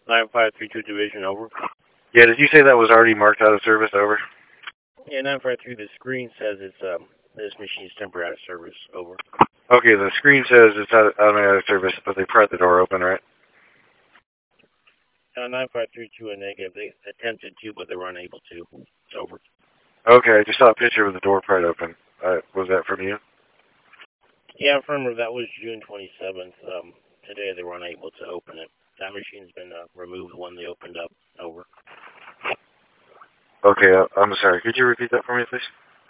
9532 Division, over. Yeah, did you say that was already marked out of service, over? Yeah, 953, the screen says it's, this machine's temporarily out of service, over. Okay, the screen says it's out of service, but they pried the door open, right? 9532 a negative. They attempted to, but they were unable to. It's over. Okay, I just saw a picture of the door pried open. Was that from you? Yeah, remember that was June 27th. Today they were unable to open it. That machine's been removed when they opened up. Over. Okay, I'm sorry. Could you repeat that for me, please?